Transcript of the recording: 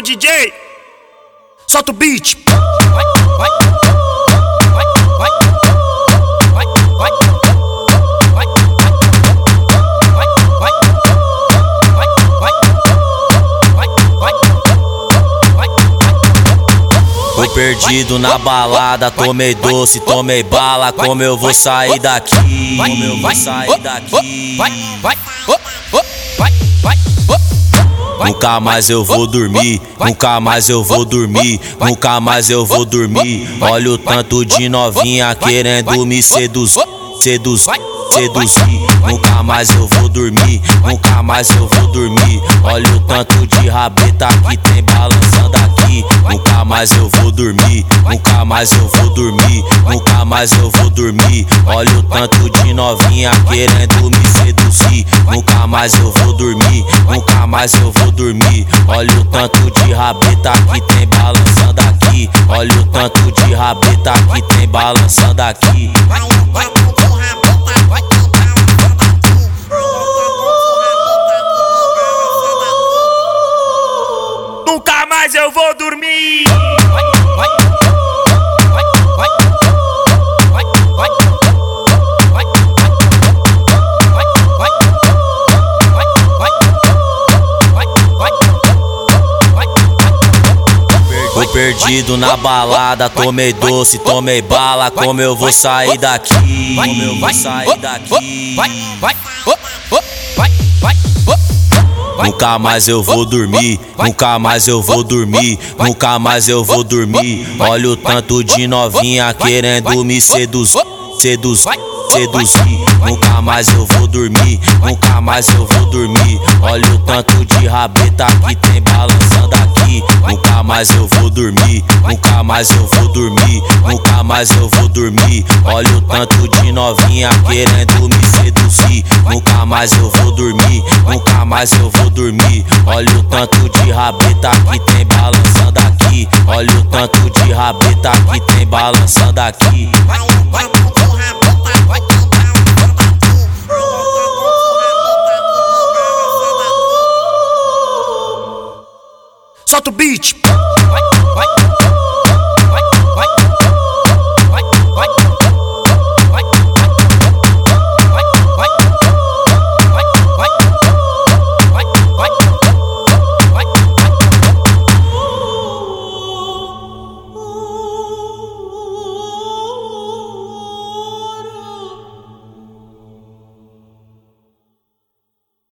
DJ, solta o beat. Tô perdido na balada, tomei doce, tomei bala. Como eu vou sair daqui? Como eu vou sair daqui? Nunca mais eu vou dormir, nunca mais eu vou dormir, nunca mais eu vou dormir. Olha o tanto de novinha querendo me seduzir. Nunca mais eu vou dormir, nunca mais eu vou dormir. Olha o tanto de rabeta que tem balançando aqui. Nunca mais eu vou dormir, nunca mais eu vou dormir, nunca mais eu vou dormir. Olha o tanto de novinha querendo me seduzir. Nunca mais eu vou dormir, nunca mais eu vou dormir. Olha o tanto de rabeta que tem balançando aqui. Olha o tanto de rabeta que tem balançando aqui. Nunca mais eu vou dormir. Tô perdido na balada, tomei doce, tomei bala. Como eu vou sair daqui? Como eu vou sair daqui? Nunca mais eu vou dormir, nunca mais eu vou dormir, nunca mais eu vou dormir. Olha o tanto de novinha querendo me seduzir. Nunca mais eu vou dormir, nunca mais eu vou dormir. Olha o tanto de rabeta que tem balançando aqui. Nunca mais eu vou dormir, nunca mais eu vou dormir, nunca mais eu vou dormir. Olha o tanto de novinha querendo me seduzir. Nunca mais eu vou dormir, nunca mais eu vou dormir. Olha o tanto de rabeta que tem balançando aqui. Olha o tanto de rabeta que tem balançando aqui. Solta o beat.